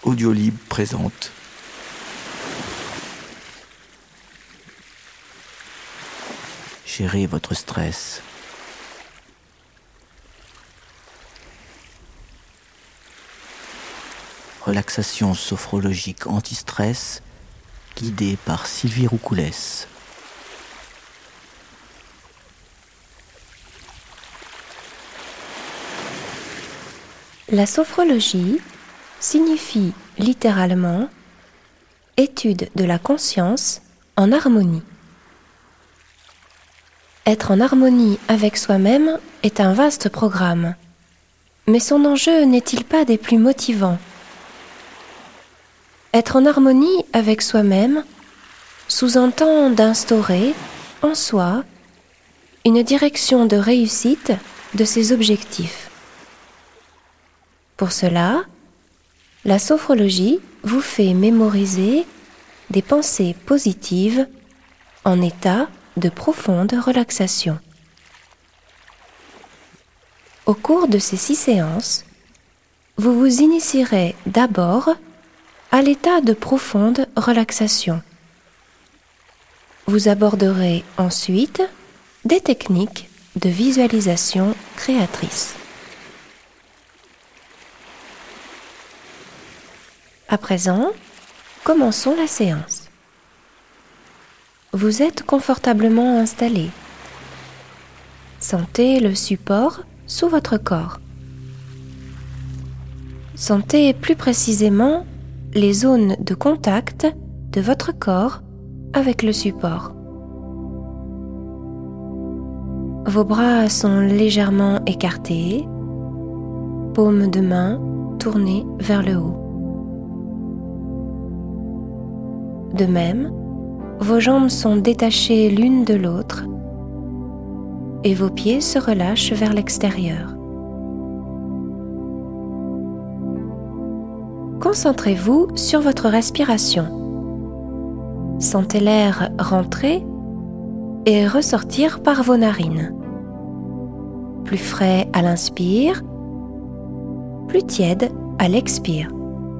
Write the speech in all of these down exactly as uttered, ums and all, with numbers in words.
Audiolib présente Gérez votre stress. Relaxation sophrologique anti-stress guidée par Sylvie Roucoulès. La sophrologie signifie littéralement étude de la conscience en harmonie. Être en harmonie avec soi-même est un vaste programme, mais son enjeu n'est-il pas des plus motivants ? Être en harmonie avec soi-même sous-entend d'instaurer en soi une direction de réussite de ses objectifs. Pour cela, la sophrologie vous fait mémoriser des pensées positives en état de profonde relaxation. Au cours de ces six séances, vous vous initierez d'abord à l'état de profonde relaxation. Vous aborderez ensuite des techniques de visualisation créatrice. À présent, commençons la séance. Vous êtes confortablement installé. Sentez le support sous votre corps. Sentez plus précisément les zones de contact de votre corps avec le support. Vos bras sont légèrement écartés, paumes de main tournées vers le haut. De même, vos jambes sont détachées l'une de l'autre et vos pieds se relâchent vers l'extérieur. Concentrez-vous sur votre respiration. Sentez l'air rentrer et ressortir par vos narines. Plus frais à l'inspire, plus tiède à l'expire.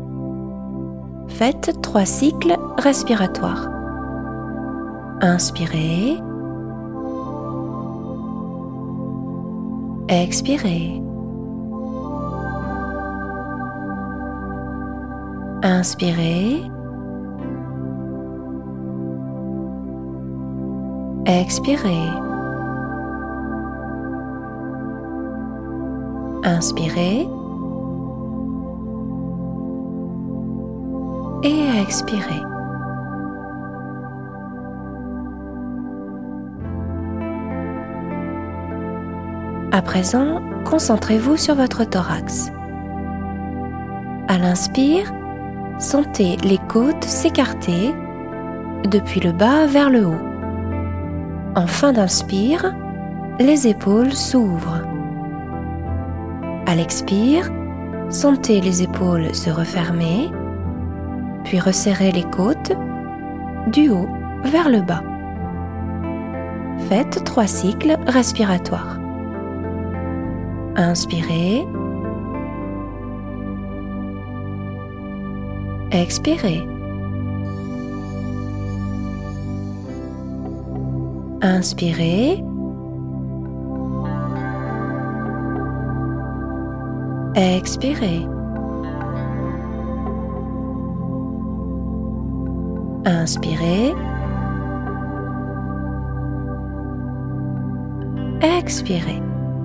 Faites trois cycles respiratoires. Inspirez. Expirez. Inspirez. Expirez. Inspirez. Et expirez. À présent, concentrez-vous sur votre thorax. À l'inspire, sentez les côtes s'écarter depuis le bas vers le haut. En fin d'inspire, les épaules s'ouvrent. À l'expire, sentez les épaules se refermer, puis resserrez les côtes du haut vers le bas. Faites trois cycles respiratoires. Inspirez. Expirez. Inspirez. Expirez. Inspirez. Expirez.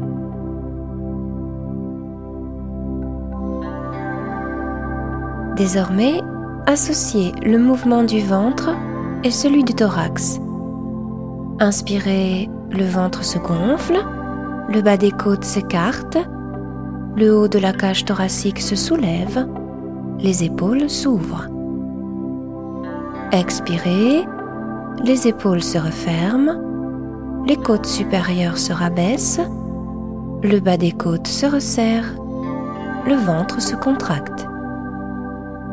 Désormais, associez le mouvement du ventre et celui du thorax. Inspirez, le ventre se gonfle, le bas des côtes s'écarte, le haut de la cage thoracique se soulève, les épaules s'ouvrent. Expirez, les épaules se referment, les côtes supérieures se rabaissent, le bas des côtes se resserre, le ventre se contracte.